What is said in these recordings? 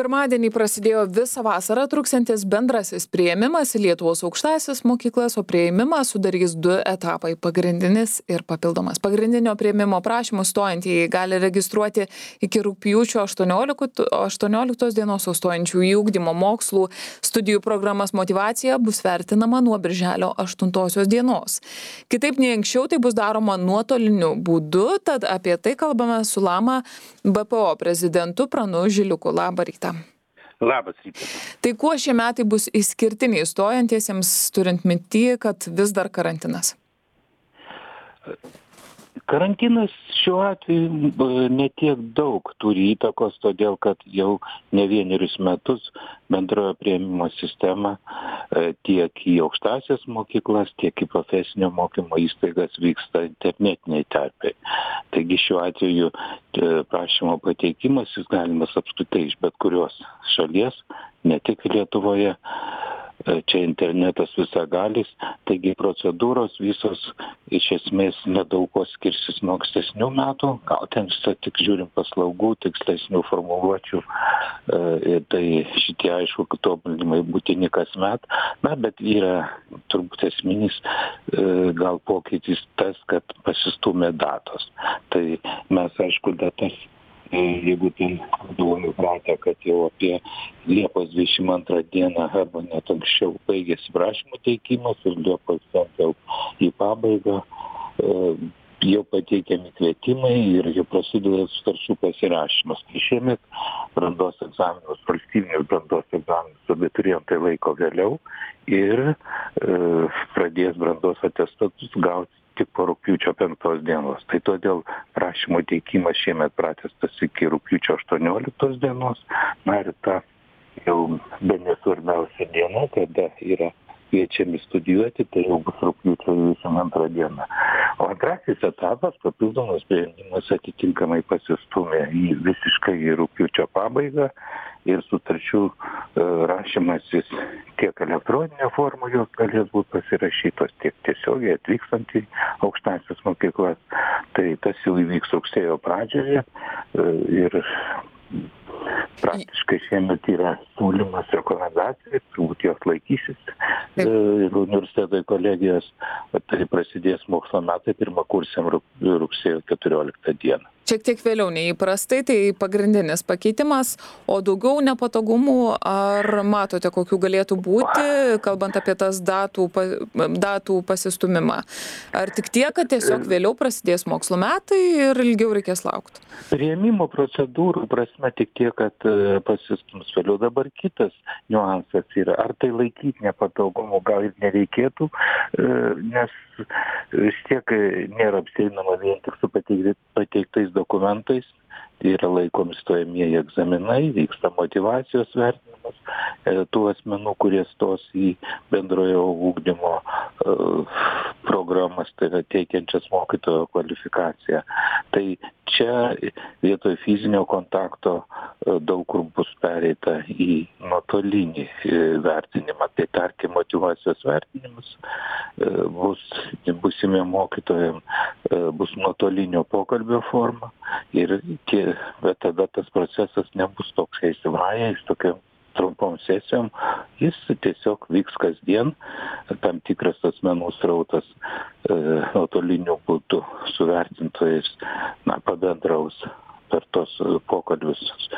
Pirmadienį prasidėjo visą vasarą truksiantis bendrasis priėmimas į Lietuvos aukštąsias mokyklas, o priėmimą sudarys 2 etapai - pagrindinis ir papildomas. Pagrindinio priėmimo prašymus stojantieji gali registruoti iki rugpjūčio 18 dienos, o stojančių į ugdymo mokslų studijų programas motyvacija bus vertinama nuo birželio 8 dienos. Kitaip nei anksčiau tai bus daroma nuotoliniu būdu, tad apie tai kalbame su Lama BPO prezidentu Pranu Žiliuku. Labą rytą. Labas rytas. Tai kuo šie metai bus išskirtiniai stojantiesiems, turint minty, kad vis dar karantinas? Karantinas šiuo atveju ne tiek daug turi įtakos, todėl kad jau ne vienerius metus bendrojo priėmimo sistema tiek į aukštąsias mokyklas, tiek į profesinio mokymo įstaigas vyksta internetiniai terpei. Taigi šiuo atveju prašymo pateikimas jis galimas apskritai iš bet kurios šalies, ne tik Lietuvoje. Čia internetas visagalis, taigi procedūros visos iš esmės nedaug ko skirsis nuo ankstesnių metų, gal ten tik žiūrim paslaugų, tikslesnių formuluočių, tai šitie aišku tobulinimai būtini kasmet, bet yra turbūt esminis gal pokytis tas, kad pasistumė datos. Tai mes aišku datas, jeigu tai buvome pratę, kad jau apie Liepos 22 dieną arba net anksčiau baigėsi prašymų teikimas ir Liepos jau į pabaigą jau pateikiami kvietimai ir jau prasideda sutarčių pasirašymas. Tai šiemet brandos egzaminus, valstybinius brandos egzaminus abiturientai laiko vėliau ir pradės brandos atestatus gauti tik po rugpjūčio 5 dienos. Tai todėl prašymo teikimas šiemet pratęstas iki rugpjūčio 18 dienos. Ir ta jau bene svarbiausia diena, kada yra kviečiami studijuoti, tai jau bus rugpjūčio 22 diena. O antrasis etapas, papildomas sprendimas atitinkamai pasistumė visiškai į rugpjūčio pabaigą ir sutarčių rašymasis tiek elektroninė forma jos galės būti pasirašytos, tiek tiesiogiai atvykstant į aukštąsias mokyklas. Tai tas jau įvyks rugsėjo pradžioje ir praktiškai šiemet yra siūlymas rekomendacijai, turbūt jos laikysis ir universiteto kolegijos, tai prasidės mokslo metai pirmakursiam rugsėjo 14 dieną. Šiek tiek vėliau neįprastai, tai pagrindinis pakeitimas, o daugiau nepatogumų ar matote, kokių galėtų būti, kalbant apie tas datų pasistumimą? Ar tik tiek, kad tiesiog vėliau prasidės mokslo metai ir ilgiau reikės laukti? Priėmimo procedūrų prasme tik tiek, kad pasistums vėliau. Dabar kitas niuansas yra, ar tai laikyti nepatogumų gal ir nereikėtų, nes vis tiek nėra apsieinama vien tik su pateiktais dokumentais, yra laikomi stojamieji egzaminai, vyksta motyvacijos vertinimas tų asmenų, kurie stos į bendrojo ugdymo programas, tai yra teikiančias mokytojo kvalifikaciją. Tai čia vietoj fizinio kontakto daug kur bus pereita į nuotolinį vertinimą. Tai tarkim motyvacijos vertinimas būsimiem mokytojam bus nuotolinio pokalbio forma bet tada tas procesas nebus toks įsivajęs tokiam trumpom sesijom, jis tiesiog vyks kasdien, tam tikras asmenų srautas nuotoliniu būdu su vertintojais pabendraus per tos pokalbius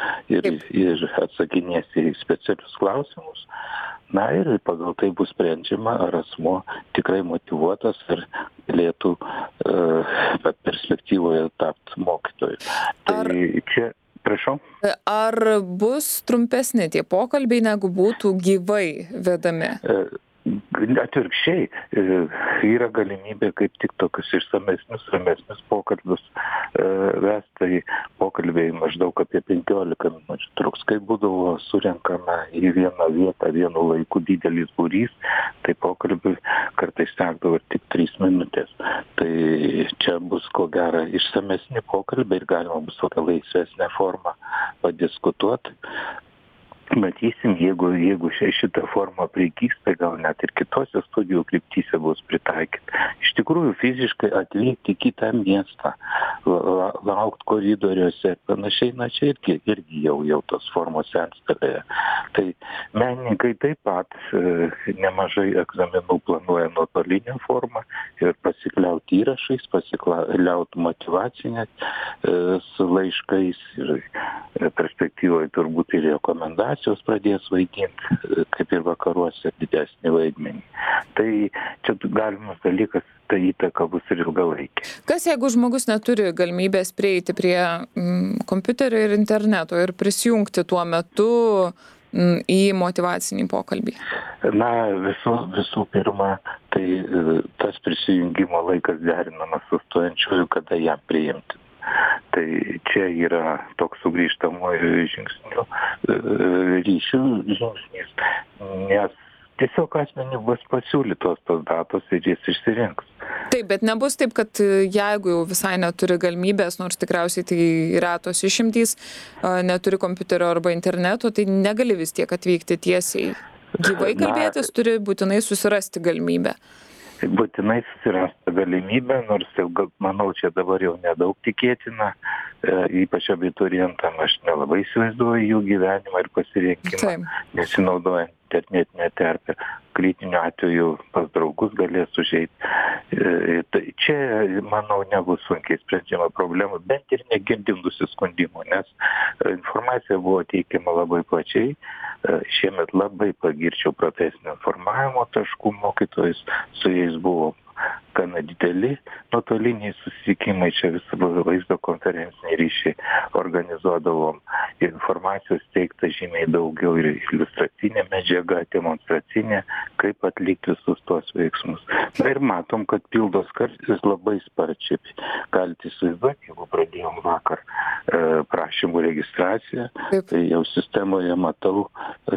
ir atsakinės į specialius klausimus. Ir pagal tai bus sprendžiama, ar asmuo tikrai motyvuotas ir galėtų perspektyvoje tapti mokytoju. Tai čia, prašau. Ar bus trumpesni tie pokalbiai, negu būtų gyvai vedami? Atvirkščiai, yra galimybė kaip tik tokius išsamesnius, ramesnius pokalbius vesti, tai pokalbiai maždaug apie 15 minučių truks. Kai būdavo surenkama į vieną vietą, vienu laiku didelis būrys, tai pokalbiui kartais tekdavo tik 3 minutės. Tai čia bus ko gero išsamesni pokalbiai ir galima bus tokią laisvesnę formą padiskutuoti. matysim, jeigu šita forma prigys, tai gal net ir kitose studijų kryptyse bus pritaikyta. Iš tikrųjų, fiziškai atvykti į kitą miestą, laukti koridoriuose ir panašiai, na čia irgi jau tos formos sensta. Tai menininkai taip pat nemažai egzaminų planuoja nuotolinę formą ir pasikliauti įrašais, pasikliauti motyvacinės laiškais ir perspektyvoje turbūt ir rekomendacijos pradės vaidinti, kaip ir vakaruose, didesnį vaidmenį. Tai čia galimas dalykas, ta įtaka bus ir ilgalaikė. Kas jeigu žmogus neturi galimybės prieiti prie kompiuterio ir interneto ir prisijungti tuo metu į motyvacinį pokalbį? Na, visų pirma, tai tas prisijungimo laikas derinamas su stojančiuoju, kada jam priimti. Tai čia yra toks sugrįžtamojo žingsnių ryšių žingsnis, nes tiesiog asmeniui bus pasiūlytos tos datos ir jis išsirinks. Taip, bet nebus taip, kad jeigu jau visai neturi galimybės, nors tikriausiai tai retos išimtys, neturi kompiuterio arba interneto, tai negali vis tiek atvykti tiesiai. Gyvai kalbėtis turi būtinai susirasti galimybę. Būtinai susirasti galimybę, nors jau, manau, čia dabar jau nedaug tikėtina, ypač abiturientam, aš nelabai įsivaizduoju jų gyvenimą ir pasirinkimą, nesinaudojant internetinę terpę. Kritiniu atveju pas draugus galės užeiti. Čia, manau, nebus sunkiai sprendžiama problema, bent ir negirdim nusiskundimų, nes informacija buvo teikiama labai plačiai. Šiemet labai pagirčiau profesinio informavimo taškų mokytojus, su jais buvo gana dideli nuotoliniai susitikimai, čia visą vaizdo konferenciniai ryšiai organizuodavom, informacijos teikta žymiai daugiau ir iliustracinė medžiaga, demonstracinė, kaip atlikti visus tuos veiksmus. Na ir matom, kad pildos kartais labai sparčiai. Galite įsivaizduoti, jeigu pradėjom vakar prašymų registraciją, tai jau sistemoje matau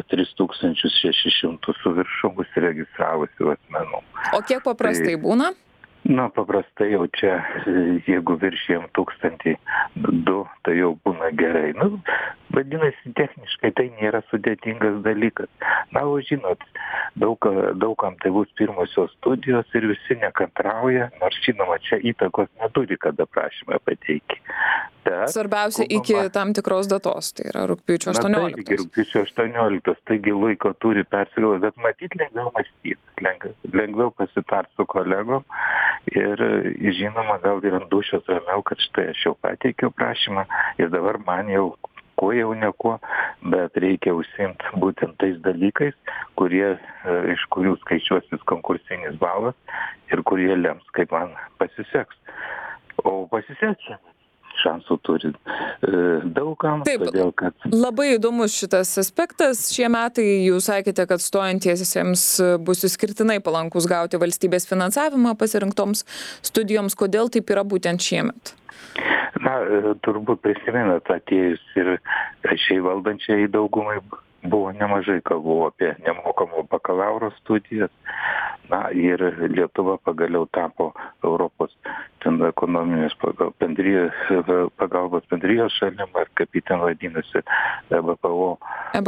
3600 su viršum užsiregistravusių asmenų. O kiek paprastai būna? Na, paprastai jau čia, jeigu viršijam 1002, tai jau būna gerai. Nu, vadinasi, techniškai tai nėra sudėtingas dalykas. Na, o žinot, daugam tai bus pirmosios studijos ir visi nekantrauja, nors žinoma, čia įtakos neturi, kada prašymą pateiki. Svarbiausia iki tam tikros datos, tai yra rugpjūčio 18. Na, taigi rugpjūčio 18, taigi laiko turi persigalvoti, bet matyt lengviau mąstyti, lengviau pasitart su kolegom ir žinoma, gal ir ant dūšios ramiau, kad štai aš jau pateikiau prašymą ir dabar man jau ko jau neko, bet reikia užsiimti būtent tais dalykais, iš kurių skaičiuosis konkursinis balas ir kurie lems, kaip man pasiseks. O pasiseks šansų turi daugam, todėl kad... Labai įdomus šitas aspektas. Šie metai, jūs sakėte, kad stojantiesiems bus išskirtinai palankus gauti valstybės finansavimą pasirinktoms studijoms. Kodėl taip yra būtent šiemet? Na, turbūt prisimenat, atėjus ir šiai valdančiai daugumai buvo nemažai kalbų apie nemokamų bakalauro studijas. Na, ir Lietuva pagaliau tapo Europos ekonominės pagalbos bendrijos šalim, ar kaip jį ten vadinasi, EBPO,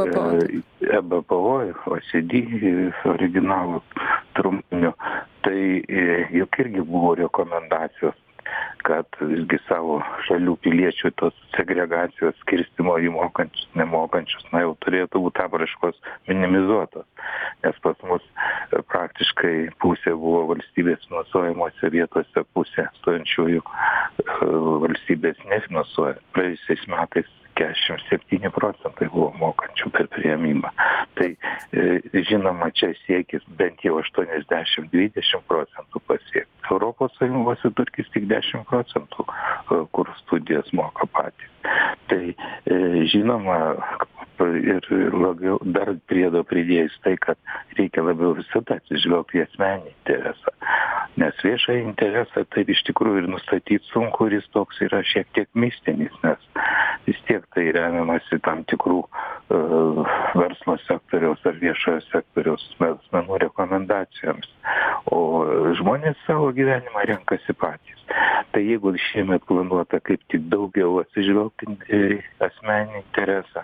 OECD originalų trumpiniu. Tai juk irgi buvo rekomendacijos, kad visgi savo šalių piliečių tos segregacijos skirstymo į mokančius, nemokančius, na jau turėtų būti apraiškos minimizuotos, nes pas mus praktiškai pusė buvo valstybės finansuojamuose vietose, pusė stojančiųjų valstybės nefinansuoja. Praėjusiais metais 47% buvo mokančių per priėmimą. Tai žinoma, čia siekis bent jau 80-20% pasiekti. Europos Sąjungos vidurkis tik 10%, kur studijas moka patys. Tai žinoma, ir labiau dar priedo pridėjus tai, kad reikia labiau visada atsižvelgti į asmeninį interesą. Nes viešą interesą tai iš tikrųjų ir nustatyti sunku, ir jis toks yra šiek tiek mistinis, nes vis tiek tai remiamasi tam tikrų verslo sektoriaus ar viešojo sektoriaus asmenų rekomendacijoms. O žmonės savo gyvenimą renkasi patys. Tai jeigu šiemet planuota kaip tik daugiau atsižvelgti į asmeninį interesą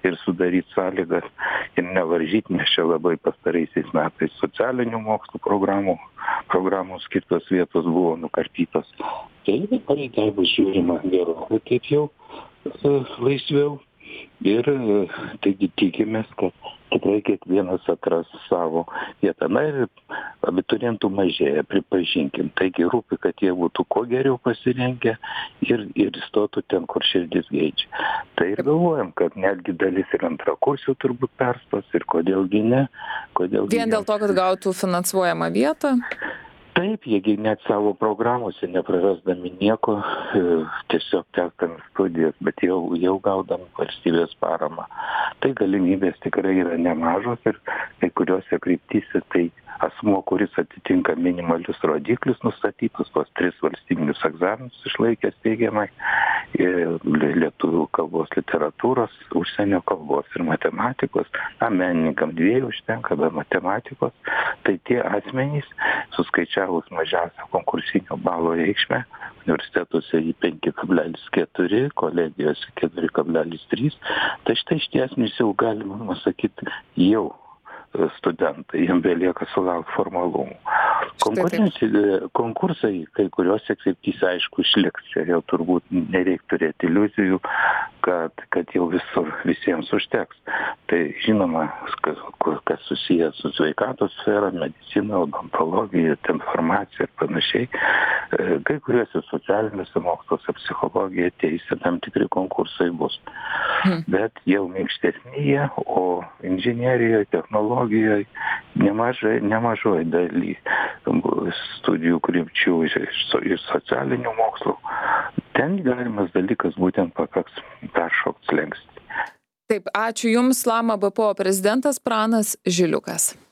ir sudaryt sąlygas ir nevaržyt, nes čia labai pastaraisiais metais socialinių mokslų programų skirtos vietos buvo nukarpytos. Tai dabar į tai bus žiūrima gerokai taip jau laisviau ir taigi tikimės, kad tikrai kiekvienas atras savo vietą. Na ir abiturientų mažėja, pripažinkim. Taigi rūpi, kad jie būtų kuo geriau pasirengę ir įstotų ten, kur širdis geidžia. Tai ir galvojam, kad netgi dalis ir antrakursių turbūt perstos ir kodėlgi ne. Vien dėl to, kad gautų finansuojamą vietą? Taip, jiegi net savo programuose neprarasdami nieko, tiesiog tęsdami studijas, bet jau gaudami valstybės paramą. Tai galimybės tikrai yra nemažos ir kai kuriuose kryptyse tai asmuo, kuris atitinka minimalius rodiklius nustatytus, tos 3 valstybinius egzaminus išlaikęs teigiamai, lietuvių kalbos, literatūros, užsienio kalbos ir matematikos, menininkam 2 užtenka, be matematikos, tai tie asmenys suskaičiavus mažiausią konkursinio balo reikšmę, universitetuose į 5,4, kolegijose 4,3, tai štai šitie asmenys jau galima sakyti jau studentai, jiems belieka sulaukti formalumų. Konkursai kai kuriuose kryptyse aišku išliks, čia jau turbūt nereikia turėti iliuzijų, kad jau visiems užteks. Tai žinoma, kas susijęs su sveikatos sfera, medicina, odontologija, farmacija ir panašiai. Kai kuriuose socialiniuose moksluose, psichologija, teisė, tam tikri konkursai bus. Bet jau minkštesni jie, o inžinerijoje, technologijoje nemažoji daly studijų krypčių ir socialinių mokslų. Ten galimas dalykas būtent pakaks peršokti slenkstį. Taip, ačiū Jums, Lama BPO prezidentas Pranas Žiliukas.